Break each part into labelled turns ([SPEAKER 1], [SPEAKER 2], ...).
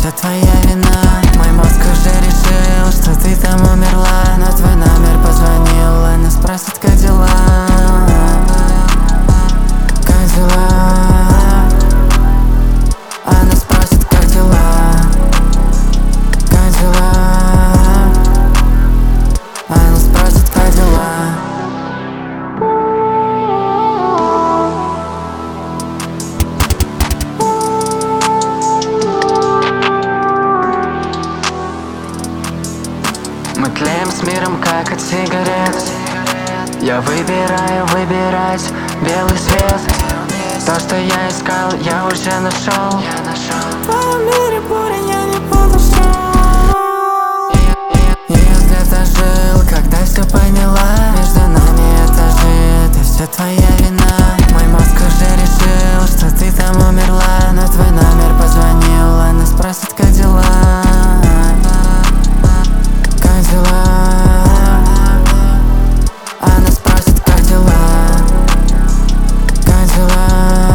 [SPEAKER 1] вся твоя вина. Мой мозг уже решил, что ты там умерла. На твой номер позвонил, она спросит, как дела. Как дела? Она спросит, как дела. Как дела? Она спросит, как дела. Мы тлеем с миром, как от сигарет. Я выбираю выбирать белый свет. То, что я искал, я уже нашел. В твоем мире буря, я не подошел. Ее взгляд ожил, когда все поняла. Между нами этажи, это все твоя вина. Мой мозг уже решил, что ты там умерла. На твой номер позвонил, она спросит, как дела. Как дела? Она спросит, как дела. Как дела?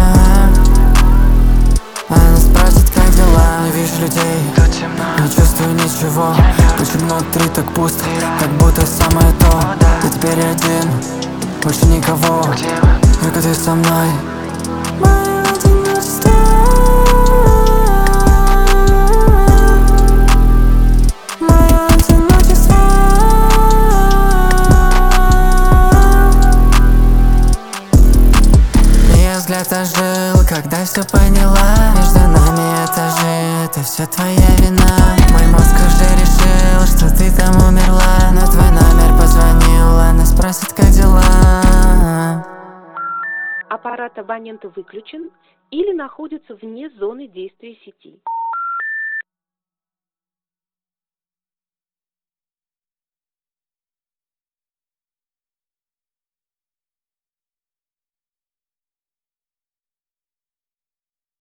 [SPEAKER 1] Она спросит, как дела. Не вижу людей, не чувствую ничего. Почему внутри так пусто, как будто самое то. Я теперь один, больше никого. Только ты со мной. Мое одиночество. Мое одиночество. Ее взгляд ожил, когда все поняла. Между нами этажи, это все твоя вина. Мой мозг уже решил, что ты там умерла. На твой номер позвонил, она спросит, как дела.
[SPEAKER 2] Аппарат абонента выключен или находится вне зоны действия сети.